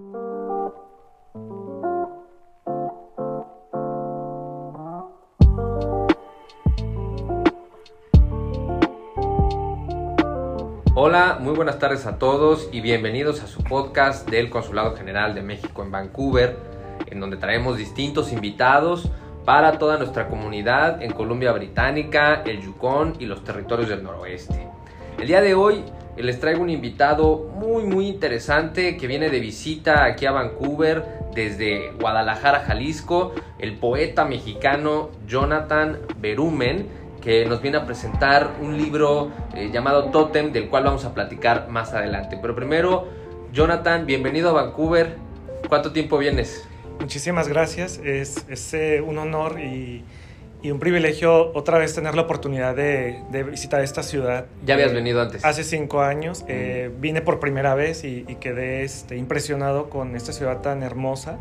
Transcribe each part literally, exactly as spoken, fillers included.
Hola, muy buenas tardes a todos y bienvenidos a su podcast del Consulado General de México en Vancouver, en donde traemos distintos invitados para toda nuestra comunidad en Columbia Británica, el Yukón y los territorios del noroeste. El día de hoy les traigo un invitado muy muy interesante que viene de visita aquí a Vancouver desde Guadalajara, Jalisco, el poeta mexicano Jonathan Berumen, que nos viene a presentar un libro eh, llamado Tótem, del cual vamos a platicar más adelante. Pero primero, Jonathan, bienvenido a Vancouver. ¿Cuánto tiempo vienes? Muchísimas gracias. Es, es eh, un honor y, y un privilegio otra vez tener la oportunidad de, de visitar esta ciudad. ¿Ya habías eh, venido antes? Hace cinco años. Eh, vine por primera vez y, y quedé este, impresionado con esta ciudad tan hermosa.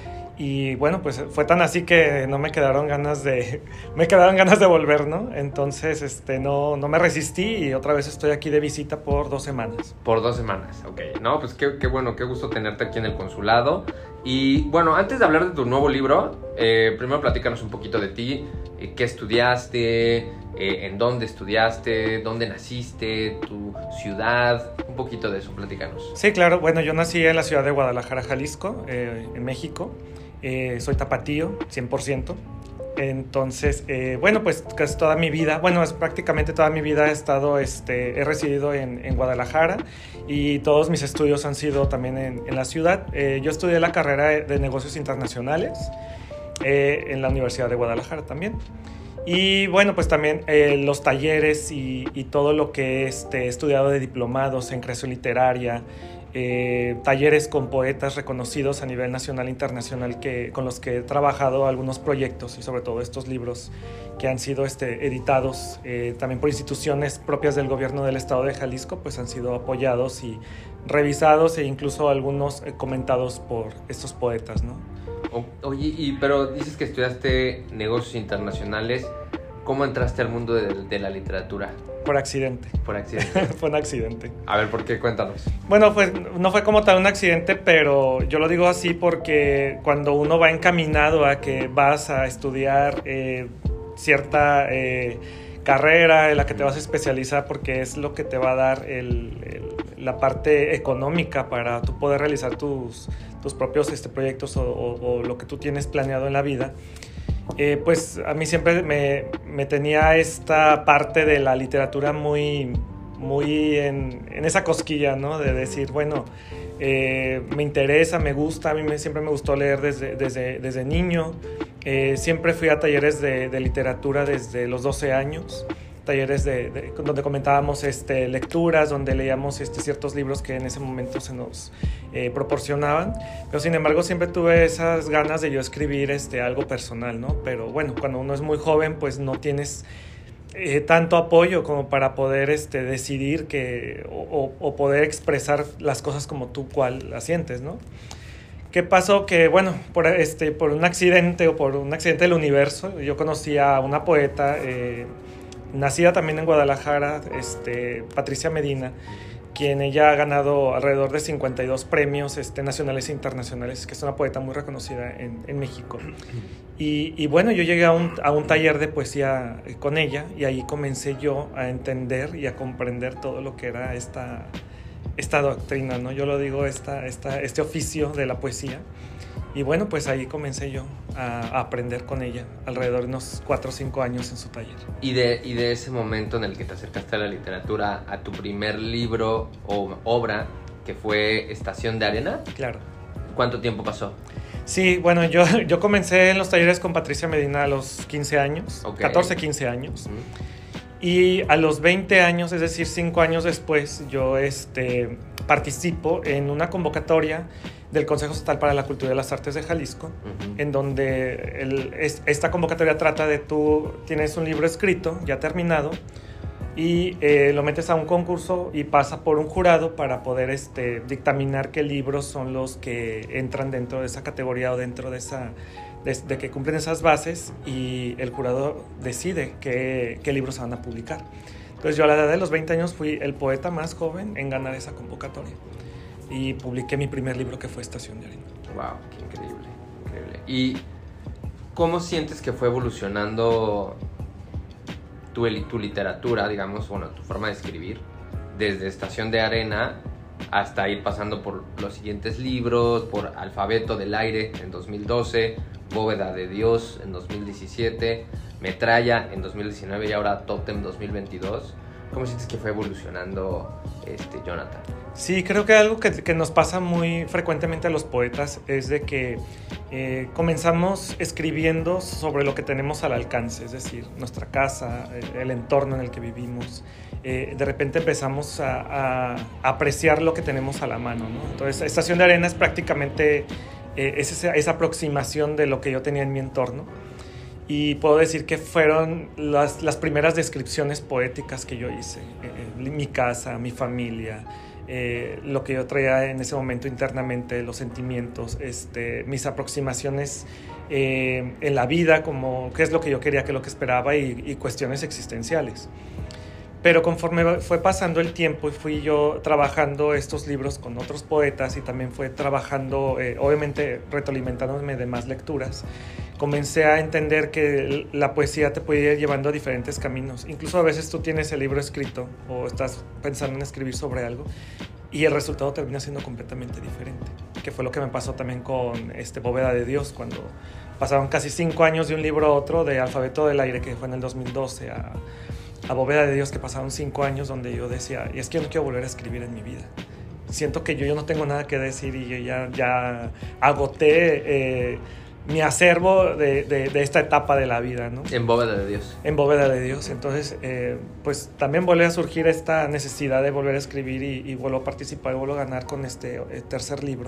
Y bueno, pues fue tan así que no me quedaron ganas de me quedaron ganas de volver, ¿no? Entonces, este, no, no me resistí y otra vez estoy aquí de visita por dos semanas. Por dos semanas, ok. No, pues qué, qué bueno, qué gusto tenerte aquí en el consulado. Y bueno, antes de hablar de tu nuevo libro, eh, primero platícanos un poquito de ti. Eh, ¿Qué estudiaste? Eh, ¿En dónde estudiaste? ¿Dónde naciste? ¿Tu ciudad? Un poquito de eso, platícanos. Sí, claro. Bueno, yo nací en la ciudad de Guadalajara, Jalisco, eh, en México. Eh, soy tapatío, cien por ciento. Entonces, eh, bueno, pues casi toda mi vida, bueno, es prácticamente toda mi vida he estado, este, he residido en, en Guadalajara y todos mis estudios han sido también en, en la ciudad. Eh, yo estudié la carrera de negocios internacionales eh, en la Universidad de Guadalajara también. Y bueno, pues también eh, los talleres y, y todo lo que este, he estudiado de diplomados en creación literaria, Eh, talleres con poetas reconocidos a nivel nacional e internacional que, con los que he trabajado algunos proyectos y sobre todo estos libros que han sido este, editados eh, también por instituciones propias del gobierno del estado de Jalisco, pues han sido apoyados y revisados e incluso algunos eh, comentados por estos poetas, ¿no? O, oye, y, pero dices que estudiaste negocios internacionales. ¿Cómo entraste al mundo de, de la literatura? Por accidente. Por accidente. Fue un accidente. A ver, ¿por qué? Cuéntanos. Bueno, pues no fue como tal un accidente, pero yo lo digo así porque cuando uno va encaminado a que vas a estudiar eh, cierta eh, carrera en la que te vas a especializar porque es lo que te va a dar el, el, la parte económica para tú poder realizar tus, tus propios este, proyectos o, o, o lo que tú tienes planeado en la vida. Eh, pues a mí siempre me, me tenía esta parte de la literatura muy, muy en, en esa cosquilla, ¿no? De decir, bueno, eh, me interesa, me gusta, a mí me, siempre me gustó leer desde, desde, desde niño. Eh, siempre fui a talleres de, de literatura desde los doce años, talleres de, de, donde comentábamos este, lecturas, donde leíamos este, ciertos libros que en ese momento se nos eh, proporcionaban, pero sin embargo siempre tuve esas ganas de yo escribir este, algo personal, ¿no? Pero bueno, cuando uno es muy joven pues no tienes eh, tanto apoyo como para poder este, decidir que, o, o poder expresar las cosas como tú cual las sientes, ¿no? ¿Qué pasó? Que bueno, por, este, por un accidente o por un accidente del universo, yo conocí a una poeta eh, nacida también en Guadalajara, este, Patricia Medina, quien ella ha ganado alrededor de cincuenta y dos premios este, nacionales e internacionales, que es una poeta muy reconocida en, en México. Y, y bueno, yo llegué a un, a un taller de poesía con ella y ahí comencé yo a entender y a comprender todo lo que era esta, esta doctrina, ¿no? Yo lo digo, esta, esta, este oficio de la poesía. Y bueno, pues ahí comencé yo a, a aprender con ella, alrededor de unos cuatro o cinco años en su taller. Y de, y de ese momento en el que te acercaste a la literatura, a tu primer libro o obra, que fue Estación de Arena. Claro. ¿Cuánto tiempo pasó? Sí, bueno, yo, yo comencé en los talleres con Patricia Medina a los quince años, okay. catorce, quince años. Uh-huh. Y a los veinte años, es decir, cinco años después, yo este, participo en una convocatoria del Consejo Estatal para la Cultura y las Artes de Jalisco, uh-huh. en donde el, es, esta convocatoria trata de tú tienes un libro escrito, ya terminado, y eh, lo metes a un concurso y pasa por un jurado para poder este, dictaminar qué libros son los que entran dentro de esa categoría o dentro de esa de, de que cumplen esas bases, y el jurado decide qué, qué libros se van a publicar. Entonces yo a la edad de los veinte años fui el poeta más joven en ganar esa convocatoria. y publiqué mi primer libro, que fue Estación de Arena. Wow, qué increíble, increíble. ¿Y cómo sientes que fue evolucionando tu, tu literatura, digamos, bueno, tu forma de escribir, desde Estación de Arena hasta ir pasando por los siguientes libros, por Alfabeto del Aire en dos mil doce, Bóveda de Dios en dos mil diecisiete, Metralla en dos mil diecinueve y ahora Tótem dos mil veintidós? ¿Cómo sientes que fue evolucionando, este, Jonathan? Sí, creo que algo que, que nos pasa muy frecuentemente a los poetas es de que eh, comenzamos escribiendo sobre lo que tenemos al alcance, es decir, nuestra casa, el, el entorno en el que vivimos. Eh, de repente empezamos a, a apreciar lo que tenemos a la mano, ¿no? Entonces, Estación de Arena es prácticamente eh, es esa, esa aproximación de lo que yo tenía en mi entorno. Y puedo decir que fueron las, las primeras descripciones poéticas que yo hice. Eh, mi casa, mi familia, eh, lo que yo traía en ese momento internamente, los sentimientos, este, mis aproximaciones eh, en la vida, como qué es lo que yo quería, qué es lo que esperaba, y, y cuestiones existenciales. Pero conforme fue pasando el tiempo y fui yo trabajando estos libros con otros poetas y también fue trabajando, eh, obviamente retroalimentándome de más lecturas, comencé a entender que la poesía te puede ir llevando a diferentes caminos. Incluso a veces tú tienes el libro escrito o estás pensando en escribir sobre algo y el resultado termina siendo completamente diferente, que fue lo que me pasó también con este Bóveda de Dios, cuando pasaron casi cinco años de un libro a otro, de Alfabeto del Aire, que fue en el dos mil doce, a... a Bóveda de Dios, que pasaron cinco años donde yo decía, y es que yo no quiero volver a escribir en mi vida. Siento que yo, yo no tengo nada que decir y yo ya, ya agoté eh, mi acervo de, de, de esta etapa de la vida, ¿no? En Bóveda de Dios. En Bóveda de Dios. Entonces, eh, pues también vuelve a surgir esta necesidad de volver a escribir y, y vuelvo a participar y vuelvo a ganar con este eh, tercer libro.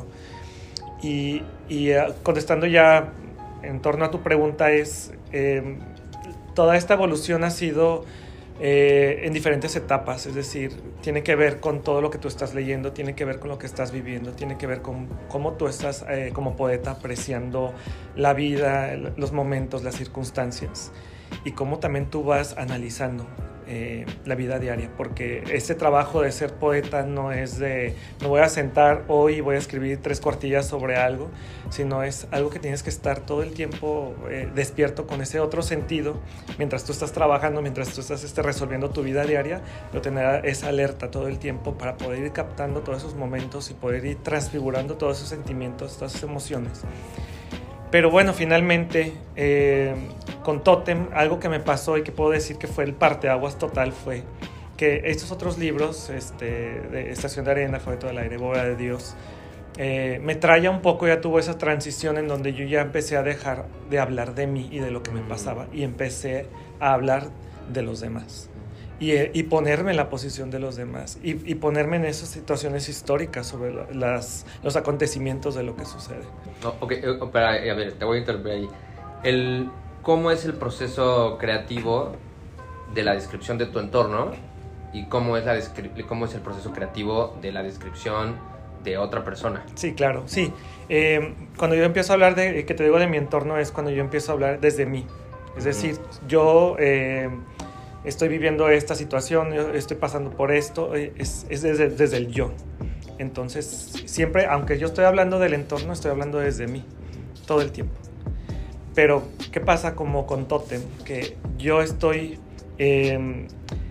Y, y eh, contestando ya en torno a tu pregunta es, eh, toda esta evolución ha sido... Eh, en diferentes etapas, es decir, tiene que ver con todo lo que tú estás leyendo, tiene que ver con lo que estás viviendo, tiene que ver con cómo tú estás eh, como poeta apreciando la vida, los momentos, las circunstancias y cómo también tú vas analizando eh, la vida diaria, porque este trabajo de ser poeta no es de me voy a sentar hoy y voy a escribir tres cuartillas sobre algo, sino es algo que tienes que estar todo el tiempo eh, despierto con ese otro sentido mientras tú estás trabajando, mientras tú estás este, resolviendo tu vida diaria, pero tener esa alerta todo el tiempo para poder ir captando todos esos momentos y poder ir transfigurando todos esos sentimientos, todas esas emociones. Pero bueno, finalmente eh, con Tótem, algo que me pasó y que puedo decir que fue el parteaguas total fue que estos otros libros, este, de Estación de Arena, Alfabeto del Aire, Bóveda de Dios, eh, Metralla un poco ya tuvo esa transición en donde yo ya empecé a dejar de hablar de mí y de lo que me pasaba y empecé a hablar de los demás. Y, y ponerme en la posición de los demás y, y ponerme en esas situaciones históricas sobre las, los acontecimientos de lo que sucede. No, ok, pero, a ver, te voy a interrumpir ahí. El, ¿Cómo es el proceso creativo de la descripción de tu entorno y cómo es, la descri- cómo es el proceso creativo de la descripción de otra persona? Sí, claro, sí. Eh, cuando yo empiezo a hablar de, que te digo de mi entorno, es cuando yo empiezo a hablar desde mí. Es decir, uh-huh. yo... Eh, estoy viviendo esta situación, yo estoy pasando por esto, es, es desde, desde el yo. Entonces, siempre, aunque yo estoy hablando del entorno, estoy hablando desde mí, todo el tiempo. Pero, ¿qué pasa como con Tótem? Que yo estoy... Eh,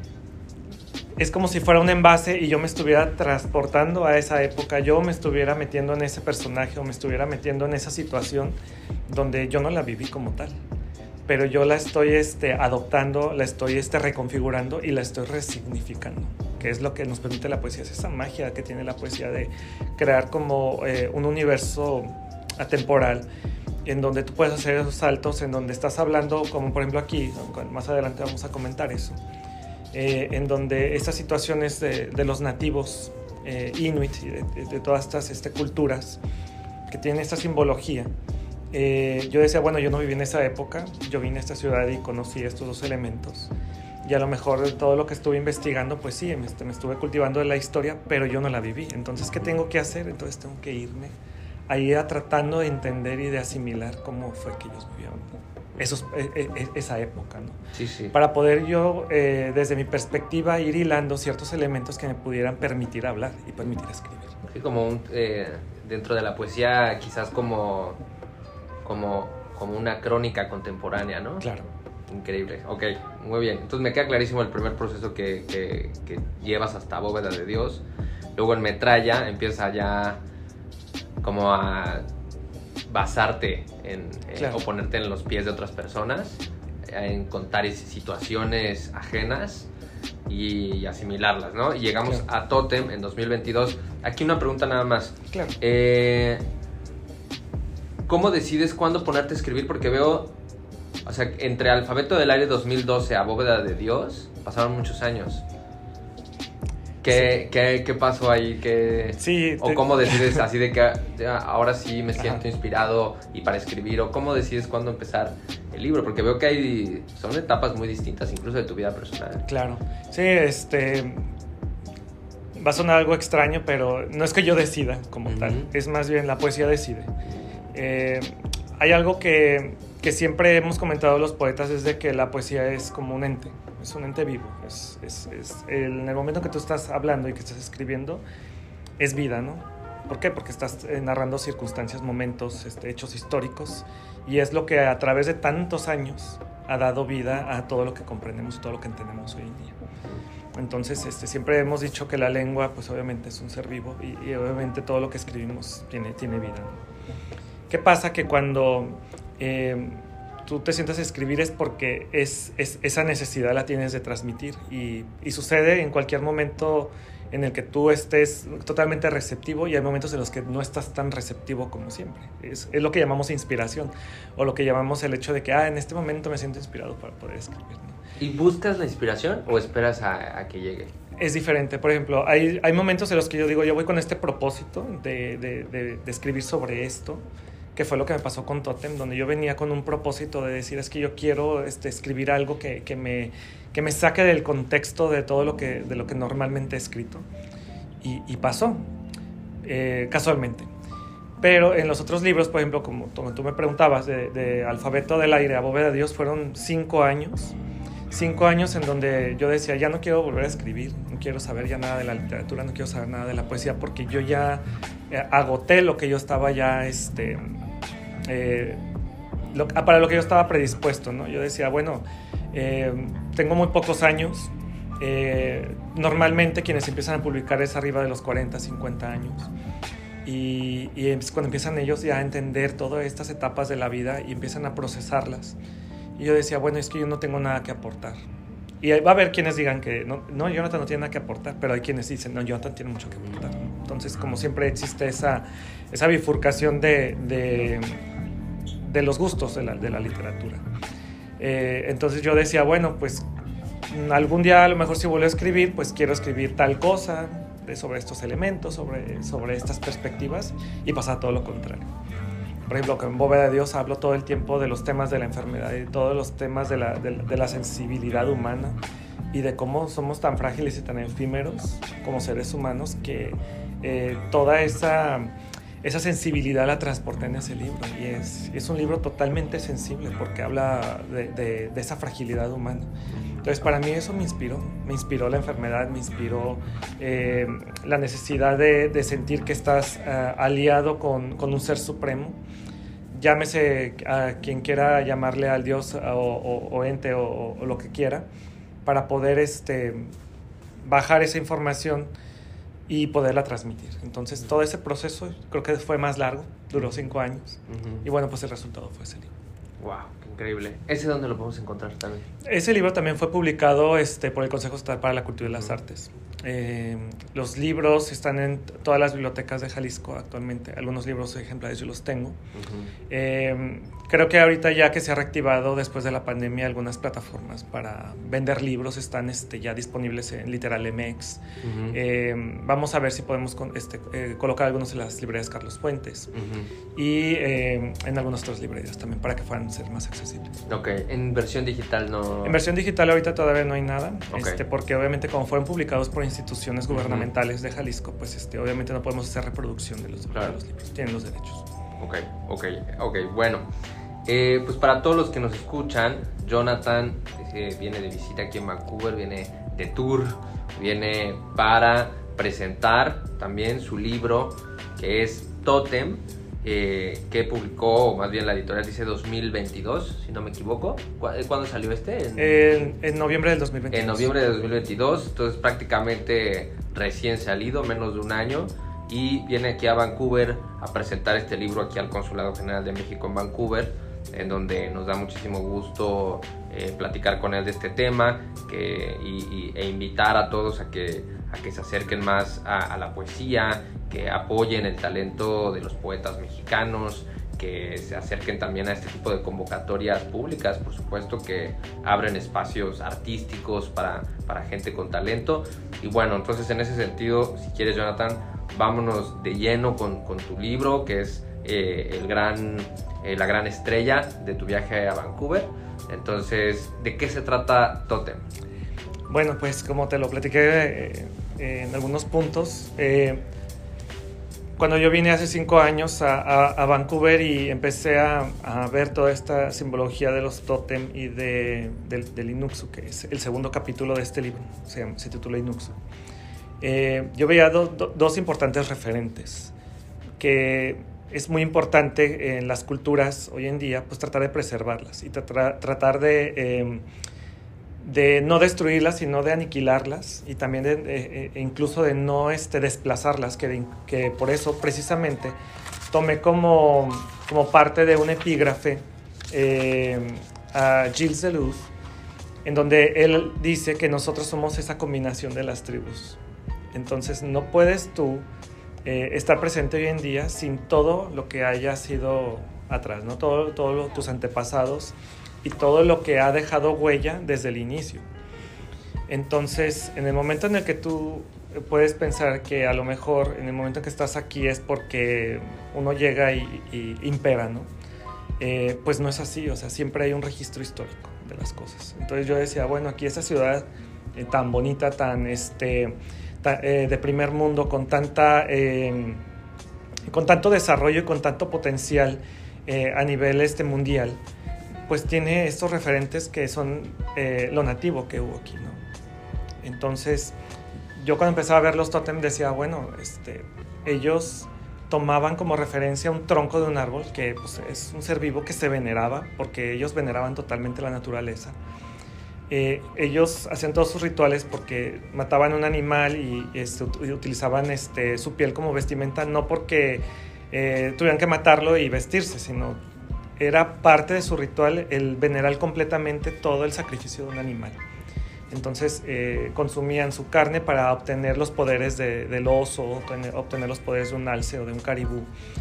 es como si fuera un envase y yo me estuviera transportando a esa época, yo me estuviera metiendo en ese personaje o me estuviera metiendo en esa situación donde yo no la viví como tal. Pero yo la estoy este, adoptando, la estoy este, reconfigurando y la estoy resignificando, que es lo que nos permite la poesía, es esa magia que tiene la poesía de crear como eh, un universo atemporal en donde tú puedes hacer esos saltos, en donde estás hablando, como por ejemplo aquí, más adelante vamos a comentar eso, eh, en donde estas situaciones de, de los nativos eh, inuit y de, de, de todas estas este, culturas que tienen esta simbología. Eh, yo decía, bueno, yo no viví en esa época, yo vine a esta ciudad y conocí estos dos elementos y a lo mejor de todo lo que estuve investigando, pues sí, me, me estuve cultivando de la historia, pero yo no la viví. Entonces, ¿qué tengo que hacer? Entonces tengo que irme ahí a tratando de entender y de asimilar cómo fue que ellos vivieron. esos, eh, eh, esa época, ¿no? Sí, sí. Para poder yo, eh, desde mi perspectiva, ir hilando ciertos elementos que me pudieran permitir hablar y permitir escribir. Sí, como un, eh, dentro de la poesía, quizás como, como, como una crónica contemporánea, ¿no? Claro. Increíble. Ok, muy bien. Entonces me queda clarísimo el primer proceso que, que, que llevas hasta Bóveda de Dios. Luego en Metralla empieza ya como a basarte en, claro. en, o ponerte en los pies de otras personas, en contar situaciones ajenas y asimilarlas, ¿no? Y llegamos claro. a Tótem en dos mil veintidós. Aquí una pregunta nada más. Claro. Eh, ¿Cómo decides cuándo ponerte a escribir? Porque veo, o sea, entre Alfabeto del Aire dos mil doce a Bóveda de Dios pasaron muchos años. ¿Qué, sí. ¿qué, ¿Qué pasó ahí? ¿Qué, sí, ¿O te... cómo decides así de que ya, ahora sí me siento Ajá. inspirado y para escribir? ¿O cómo decides cuándo empezar el libro? Porque veo que hay, son etapas muy distintas incluso de tu vida personal. Claro. Sí, este... va a sonar algo extraño, pero no es que yo decida como uh-huh. tal. Es más bien la poesía decide. Eh, hay algo que, que siempre hemos comentado los poetas, es de que la poesía es como un ente. Es un ente vivo. Es, es, es el, en el momento que tú estás hablando y que estás escribiendo, es vida, ¿no? ¿Por qué? Porque estás eh, narrando circunstancias, momentos, este, hechos históricos, y es lo que a través de tantos años ha dado vida a todo lo que comprendemos y todo lo que entendemos hoy en día. Entonces, este, siempre hemos dicho que la lengua, pues obviamente es un ser vivo, y, y obviamente todo lo que escribimos tiene, tiene vida, ¿no? ¿Qué pasa? Que cuando... Eh, tú te sientas a escribir es porque es, es, esa necesidad la tienes de transmitir y, y sucede en cualquier momento en el que tú estés totalmente receptivo, y hay momentos en los que no estás tan receptivo como siempre. Es, es lo que llamamos inspiración, o lo que llamamos el hecho de que ah, en este momento me siento inspirado para poder escribir, ¿no? ¿Y buscas la inspiración o esperas a, a que llegue? Es diferente. Por ejemplo, hay, hay momentos en los que yo digo, yo voy con este propósito de, de, de, de escribir sobre esto, que fue lo que me pasó con Tótem, donde yo venía con un propósito de decir, es que yo quiero este, escribir algo que, que, me, que me saque del contexto de todo lo que, de lo que normalmente he escrito. Y, y pasó, eh, casualmente. Pero en los otros libros, por ejemplo, como, como tú me preguntabas, de, de Alfabeto del Aire a Bóveda de Dios, fueron cinco años. Cinco años en donde yo decía, ya no quiero volver a escribir, no quiero saber ya nada de la literatura, no quiero saber nada de la poesía, porque yo ya eh, agoté lo que yo estaba ya, este, eh, lo, para lo que yo estaba predispuesto, ¿no? Yo decía, bueno, eh, tengo muy pocos años, eh, normalmente quienes empiezan a publicar es arriba de los cuarenta, cincuenta años, y, y es cuando empiezan ellos ya a entender todas estas etapas de la vida y empiezan a procesarlas. Y yo decía, bueno, es que yo no tengo nada que aportar. Y va a haber quienes digan que no, no, Jonathan no tiene nada que aportar, pero hay quienes dicen, no, Jonathan tiene mucho que aportar. Entonces, como siempre existe esa, esa bifurcación de, de, de los gustos de la, de la literatura. Eh, entonces yo decía, bueno, pues algún día a lo mejor si vuelvo a escribir, pues quiero escribir tal cosa de, sobre estos elementos, sobre, sobre estas perspectivas, y pasa todo lo contrario. Por ejemplo, que en Bóveda de Dios hablo todo el tiempo de los temas de la enfermedad y todos los temas de la, de, de la sensibilidad humana y de cómo somos tan frágiles y tan efímeros como seres humanos que eh, toda esa, esa sensibilidad la transporté en ese libro. Y es, es un libro totalmente sensible porque habla de, de, de esa fragilidad humana. Entonces, para mí eso me inspiró. Me inspiró la enfermedad, me inspiró eh, la necesidad de, de sentir que estás uh, aliado con, con un ser supremo. Llámese a quien quiera llamarle al Dios o, o, o ente o, o lo que quiera, para poder este, bajar esa información y poderla transmitir. Entonces, todo ese proceso creo que fue más largo, duró cinco años. Uh-huh. Y bueno, pues el resultado fue ese libro. ¡Wow! Increíble. ¿Ese dónde lo podemos encontrar también? Ese libro también fue publicado este, por el Consejo Estatal para la Cultura y las Artes. Eh, los libros están en todas las bibliotecas de Jalisco actualmente. Algunos libros ejemplares yo los tengo. Uh-huh. Eh, creo que ahorita ya que se ha reactivado después de la pandemia, algunas plataformas para vender libros están este, ya disponibles en Literal M X. Uh-huh. Eh, vamos a ver si podemos con, este, eh, colocar algunos en las librerías Carlos Fuentes. Uh-huh. Y eh, en algunas otras librerías también para que puedan ser más accesibles. Ok, en versión digital no... En versión digital ahorita todavía no hay nada, okay. este, porque obviamente como fueron publicados por instituciones gubernamentales uh-huh. de Jalisco, pues este, obviamente no podemos hacer reproducción de los, claro. de los libros, tienen los derechos. Ok, ok, ok, bueno. Eh, pues para todos los que nos escuchan, Jonathan eh, viene de visita aquí en Vancouver, viene de tour, viene para presentar también su libro que es Tótem, eh, que publicó, o más bien la editorial dice dos mil veintidós, si no me equivoco. ¿Cuándo salió este? En, en, en noviembre del dos mil veintidós. En noviembre de dos mil veintidós, entonces prácticamente recién salido, menos de un año, y viene aquí a Vancouver a presentar este libro aquí al Consulado General de México en Vancouver, en donde nos da muchísimo gusto eh, platicar con él de este tema que, y, y, e invitar a todos a que, a que se acerquen más a, a la poesía, que apoyen el talento de los poetas mexicanos, que se acerquen también a este tipo de convocatorias públicas, por supuesto, que abren espacios artísticos para, para gente con talento. Y bueno, entonces en ese sentido, si quieres, Jonathan, vámonos de lleno con, con tu libro, que es eh, el gran, eh, la gran estrella de tu viaje a Vancouver. Entonces, ¿de qué se trata Tótem? Bueno, pues como te lo platiqué eh, eh, en algunos puntos, eh, cuando yo vine hace cinco años a, a, a Vancouver y empecé a, a ver toda esta simbología de los tótem y de, del, del Inuxu, que es el segundo capítulo de este libro, se, llama, se titula Inuxu, eh, yo veía do, do, dos importantes referentes, que es muy importante en las culturas hoy en día, pues tratar de preservarlas y tra tratar de... Eh, de no destruirlas, sino de aniquilarlas y también de, eh, incluso de no este, desplazarlas, que, de, que por eso precisamente tomé como, como parte de un epígrafe eh, a Gilles Deleuze, en donde él dice que nosotros somos esa combinación de las tribus. Entonces no puedes tú eh, estar presente hoy en día sin todo lo que haya sido atrás, ¿no? Todo, todos tus antepasados y todo lo que ha dejado huella desde el inicio. Entonces, en el momento en el que tú puedes pensar que a lo mejor en el momento en que estás aquí es porque uno llega y, y impera, ¿no? Eh, pues no es así, o sea, siempre hay un registro histórico de las cosas. Entonces yo decía, bueno, aquí esta ciudad eh, tan bonita, tan, este, ta, eh, de primer mundo, con, tanta, eh, con tanto desarrollo y con tanto potencial eh, a nivel este, mundial, pues tiene estos referentes que son eh, lo nativo que hubo aquí, ¿no? Entonces, yo cuando empezaba a ver los tótem decía, bueno, este, ellos tomaban como referencia un tronco de un árbol, que pues, es un ser vivo que se veneraba, porque ellos veneraban totalmente la naturaleza. Eh, ellos hacían todos sus rituales porque mataban un animal y, este, utilizaban este, su piel como vestimenta, no porque eh, tuvieran que matarlo y vestirse, sino era parte de su ritual el venerar completamente todo el sacrificio de un animal. Entonces eh, consumían su carne para obtener los poderes de, del oso, obtener, obtener los poderes de un alce o de un caribú.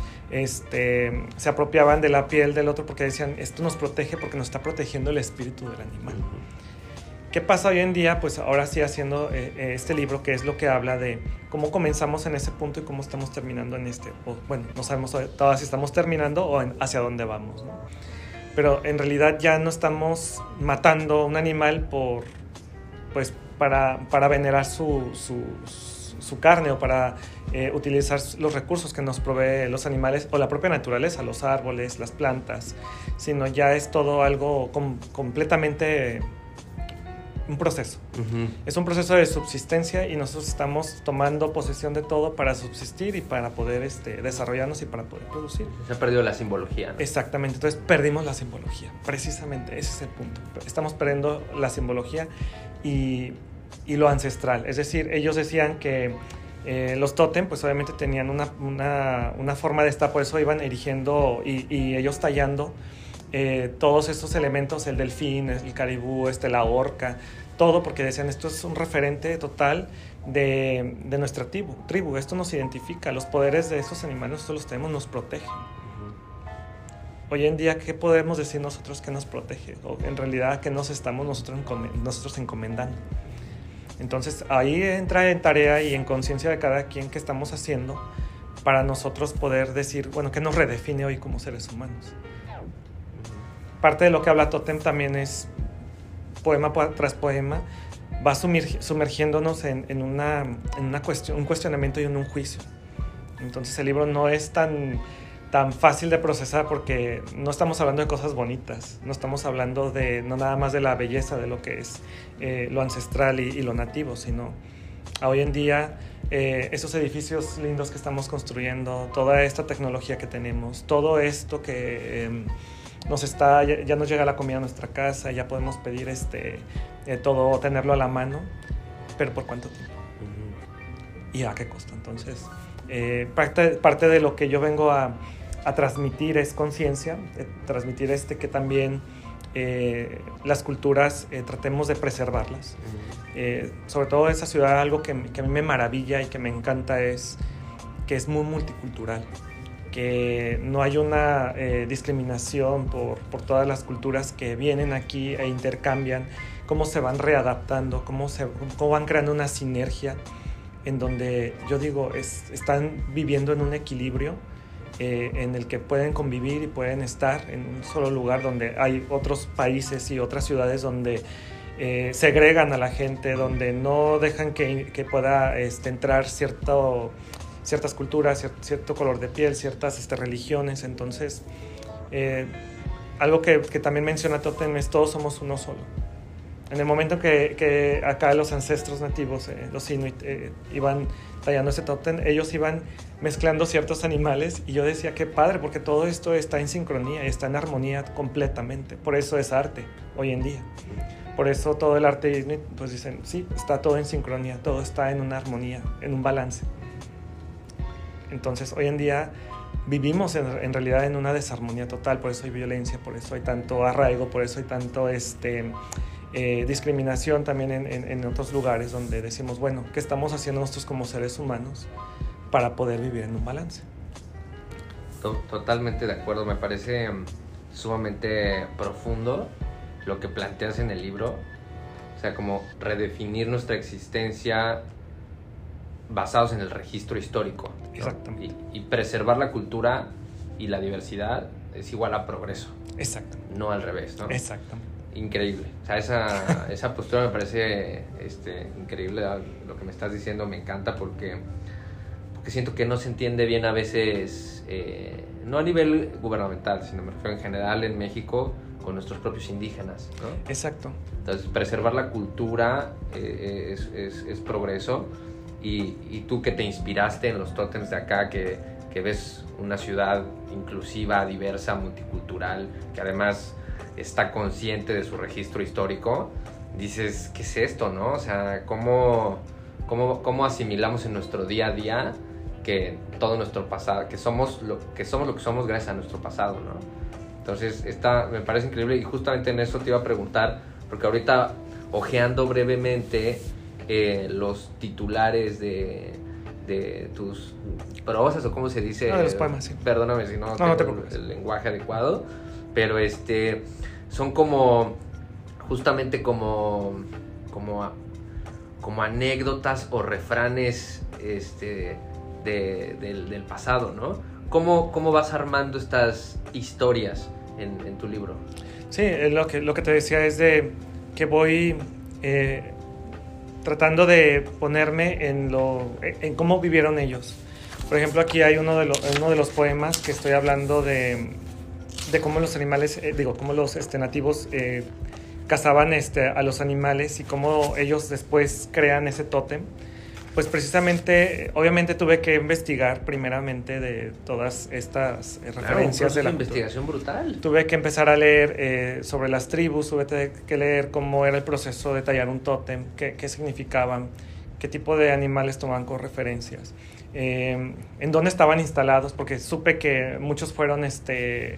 Este, se apropiaban de la piel del otro porque decían, esto nos protege porque nos está protegiendo el espíritu del animal. ¿Qué pasa hoy en día? Pues ahora sí haciendo eh, este libro, que es lo que habla de cómo comenzamos en ese punto y cómo estamos terminando en este. O, bueno, no sabemos todavía si estamos terminando o en, hacia dónde vamos, ¿no? Pero en realidad ya no estamos matando un animal por, pues, para, para venerar su, su, su carne o para eh, utilizar los recursos que nos provee los animales o la propia naturaleza, los árboles, las plantas, sino ya es todo algo com completamente... un proceso. Uh-huh. Es un proceso de subsistencia y nosotros estamos tomando posesión de todo para subsistir y para poder este, desarrollarnos y para poder producir. Se ha perdido la simbología, ¿no? Exactamente, entonces perdimos la simbología, precisamente ese es el punto. Estamos perdiendo la simbología y, y lo ancestral, es decir, ellos decían que eh, los tótem pues obviamente tenían una, una, una forma de estar, por eso iban erigiendo y, y ellos tallando Eh, todos estos elementos, el delfín, el caribú, este, la orca, todo porque decían esto es un referente total de, de nuestra tribu, tribu, esto nos identifica, los poderes de estos animales nosotros los tenemos, nos protegen. Uh-huh. Hoy en día, ¿qué podemos decir nosotros que nos protege? O en realidad, ¿qué nos estamos nosotros, nosotros encomendando? Entonces ahí entra en tarea y en conciencia de cada quien que estamos haciendo para nosotros poder decir, bueno, ¿qué nos redefine hoy como seres humanos? Parte de lo que habla Tótem también es poema tras poema, va sumergiéndonos en, en, una, en una cuestión, un cuestionamiento y en un juicio. Entonces el libro no es tan tan fácil de procesar, porque no estamos hablando de cosas bonitas, no estamos hablando de no nada más de la belleza de lo que es eh, lo ancestral y, y lo nativo, sino a hoy en día eh, esos edificios lindos que estamos construyendo, toda esta tecnología que tenemos, todo esto que eh, nos está, ya, ya nos llega la comida a nuestra casa, ya podemos pedir este, eh, todo, tenerlo a la mano, pero ¿por cuánto tiempo? Uh-huh. ¿Y a qué costo? Entonces, eh, parte, parte de lo que yo vengo a a transmitir es conciencia, eh, transmitir este que también eh, las culturas eh, tratemos de preservarlas. Uh-huh. Eh, sobre todo esa ciudad, algo que, que a mí me maravilla y que me encanta es que es muy multicultural, que no hay una eh, discriminación por, por todas las culturas que vienen aquí e intercambian, cómo se van readaptando, cómo, se, cómo van creando una sinergia en donde yo digo, es, están viviendo en un equilibrio Eh, en el que pueden convivir y pueden estar en un solo lugar, donde hay otros países y otras ciudades donde eh, segregan a la gente, donde no dejan que, que pueda este, entrar cierto, ciertas culturas, cierto, cierto color de piel, ciertas este, religiones. Entonces, eh, algo que, que también menciona Totem es todos somos uno solo. En el momento que, que acá los ancestros nativos, eh, los Inuit, eh, iban tallando ese tótem, ellos iban mezclando ciertos animales y yo decía, qué padre, porque todo esto está en sincronía, está en armonía completamente. Por eso es arte hoy en día. Por eso todo el arte Inuit, pues dicen, sí, está todo en sincronía, todo está en una armonía, en un balance. Entonces, hoy en día vivimos en, en realidad en una desarmonía total, por eso hay violencia, por eso hay tanto arraigo, por eso hay tanto este... Eh, discriminación también en, en, en otros lugares donde decimos, bueno, ¿qué estamos haciendo nosotros como seres humanos para poder vivir en un balance? Totalmente de acuerdo, me parece sumamente profundo lo que planteas en el libro, o sea, como redefinir nuestra existencia basados en el registro histórico, ¿no? Exactamente. Y, y preservar la cultura y la diversidad es igual a progreso. Exactamente. No al revés, ¿no? Exactamente. Increíble, o sea, esa, esa postura me parece este, increíble, lo que me estás diciendo me encanta porque, porque siento que no se entiende bien a veces, eh, no a nivel gubernamental, sino me refiero en general en México con nuestros propios indígenas, ¿no? Exacto. Entonces, preservar la cultura eh, es, es, es progreso y, y tú que te inspiraste en los tótems de acá, que, que ves una ciudad inclusiva, diversa, multicultural, que además está consciente de su registro histórico, dices, ¿qué es esto, no? O sea, ¿cómo, cómo, cómo asimilamos en nuestro día a día que todo nuestro pasado, que somos lo que somos, lo que somos gracias a nuestro pasado, ¿no? Entonces, esta, me parece increíble y justamente en eso te iba a preguntar, porque ahorita, ojeando brevemente eh, los titulares de, de tus prosas, o cómo se dice... No, de los poemas, sí. Perdóname si no, no, tengo no te preocupes. el, el lenguaje adecuado, pero este, son como, justamente como, como, como anécdotas o refranes este, de, del, del pasado, ¿no? ¿Cómo, cómo vas armando estas historias en, en tu libro? Sí, lo que, lo que te decía es de que voy eh, tratando de ponerme en, lo, en cómo vivieron ellos. Por ejemplo, aquí hay uno de, lo, uno de los poemas que estoy hablando de... de cómo los animales, eh, digo, cómo los este, nativos eh, cazaban este, a los animales y cómo ellos después crean ese tótem. Pues precisamente, obviamente tuve que investigar primeramente de todas estas eh, referencias claro, de la una investigación brutal. Tuve que empezar a leer eh, sobre las tribus, tuve que leer cómo era el proceso de tallar un tótem, qué, qué significaban, qué tipo de animales tomaban como referencias, eh, en dónde estaban instalados, porque supe que muchos fueron este,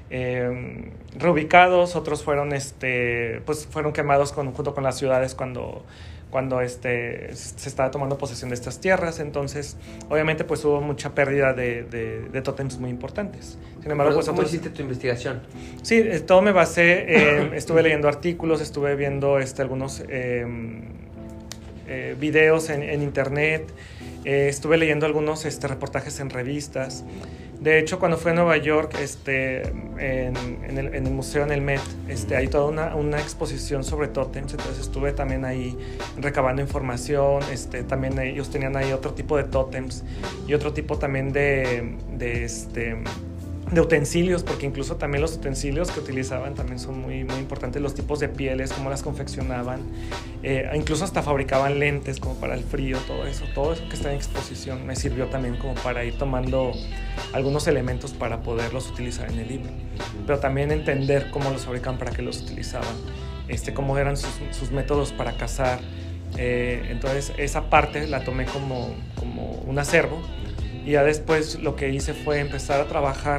eh, reubicados, otros fueron, este, pues fueron quemados con, junto con las ciudades cuando... cuando este, se estaba tomando posesión de estas tierras. Entonces, obviamente, pues hubo mucha pérdida de, de, de tótems muy importantes. Sin embargo, pues, ¿cómo otros... hiciste tu investigación? Sí, todo me basé, en, estuve leyendo artículos, estuve viendo este, algunos eh, eh, videos en, en internet, eh, estuve leyendo algunos este, reportajes en revistas. De hecho, cuando fui a Nueva York, este, en, en, el, en el museo, en el Met, este, hay toda una, una exposición sobre tótems, entonces estuve también ahí recabando información, este, también ellos tenían ahí otro tipo de tótems y otro tipo también de, de, este, de utensilios, porque incluso también los utensilios que utilizaban también son muy, muy importantes, los tipos de pieles, cómo las confeccionaban, eh, incluso hasta fabricaban lentes como para el frío, todo eso, todo eso que está en exposición me sirvió también como para ir tomando algunos elementos para poderlos utilizar en el libro, pero también entender cómo los fabricaban, para qué los utilizaban, este, cómo eran sus, sus métodos para cazar, eh, entonces esa parte la tomé como, como un acervo, y ya después lo que hice fue empezar a trabajar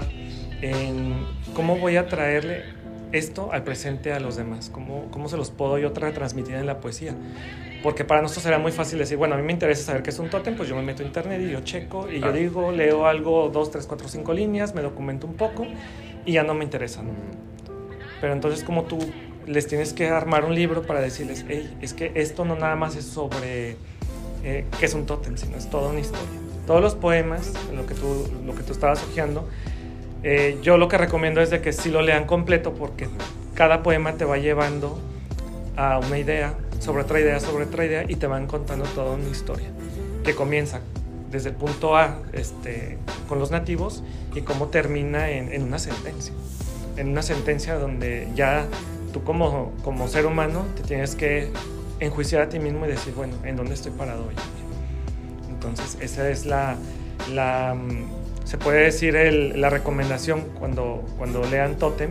en cómo voy a traerle esto al presente a los demás, cómo, cómo se los puedo yo transmitir en la poesía, porque para nosotros era muy fácil decir, bueno, a mí me interesa saber qué es un tótem, pues yo me meto a internet y yo checo, y yo digo, leo algo, dos, tres, cuatro, cinco líneas, me documento un poco, y ya no me interesa, ¿no? Pero entonces como tú les tienes que armar un libro para decirles, hey, es que esto no nada más es sobre eh, qué es un tótem, sino es toda una historia. Todos los poemas, lo que tú, lo que tú estabas hojeando, Eh, yo lo que recomiendo es de que sí lo lean completo, porque cada poema te va llevando a una idea, sobre otra idea, sobre otra idea, y te van contando toda una historia que comienza desde el punto A, este, con los nativos, y cómo termina en, en una sentencia, en una sentencia donde ya tú como, como ser humano te tienes que enjuiciar a ti mismo y decir, bueno, ¿en dónde estoy parado hoy? Entonces esa es la... la se puede decir el, la recomendación cuando, cuando lean Tótem,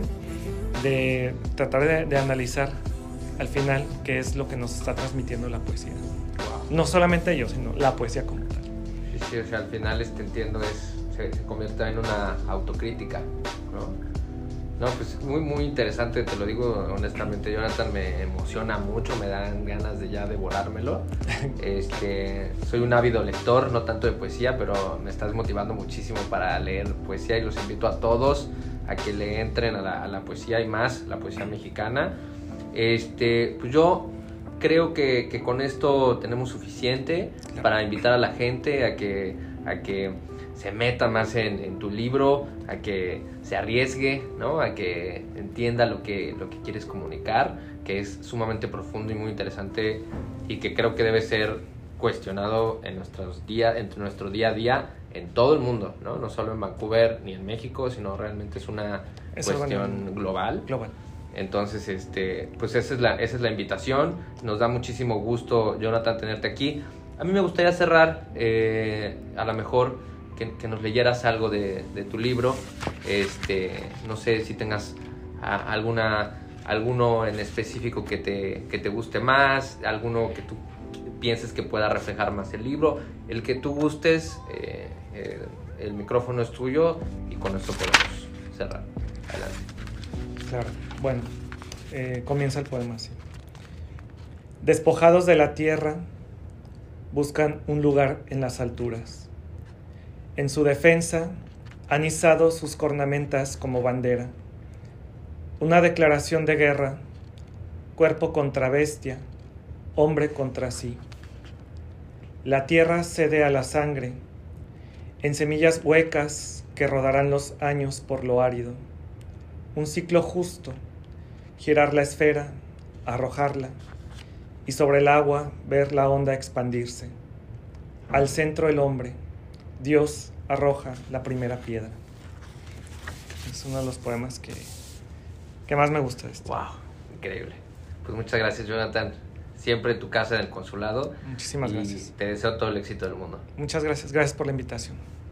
de tratar de, de analizar al final qué es lo que nos está transmitiendo la poesía. Wow. No solamente ellos, sino la poesía como tal. Sí, sí, o sea, al final este, entiendo, es, se, se convierte en una autocrítica, ¿no? No, pues muy, muy interesante, te lo digo honestamente, Jonathan, me emociona mucho, me dan ganas de ya devorármelo. Este, soy un ávido lector, no tanto de poesía, pero me estás motivando muchísimo para leer poesía, y los invito a todos a que le entren a la, a la poesía, y más la poesía mexicana. Este, pues yo creo que, que con esto tenemos suficiente para invitar a la gente a que, a que se meta más en, en tu libro, a que se arriesgue, ¿no? A que entienda lo que, lo que quieres comunicar, que es sumamente profundo y muy interesante, y que creo que debe ser cuestionado en, nuestros día, en nuestro día a día en todo el mundo, ¿no? No solo en Vancouver ni en México, sino realmente es una es cuestión global. global. Entonces, este, pues esa es, la, esa es la invitación. Nos da muchísimo gusto, Jonathan, tenerte aquí. A mí me gustaría cerrar, eh, a lo mejor, que, que nos leyeras algo de, de tu libro. Este, no sé si tengas a, alguna, alguno en específico que te, que te guste más, alguno que tú pienses que pueda reflejar más el libro, el que tú gustes. eh, eh, el micrófono es tuyo, y con esto podemos cerrar. Adelante. Claro. Bueno, eh, comienza el poema así. Despojados de la tierra, buscan un lugar en las alturas. En su defensa han izado sus cornamentas como bandera. Una declaración de guerra, cuerpo contra bestia, hombre contra sí. La tierra cede a la sangre, en semillas huecas que rodarán los años por lo árido. Un ciclo justo, girar la esfera, arrojarla, y sobre el agua ver la onda expandirse. Al centro el hombre, Dios arroja la primera piedra. Es uno de los poemas que, que más me gusta de esto. Wow, increíble. Pues muchas gracias, Jonathan. Siempre en tu casa en el consulado. Muchísimas y gracias. Te deseo todo el éxito del mundo. Muchas gracias. Gracias por la invitación.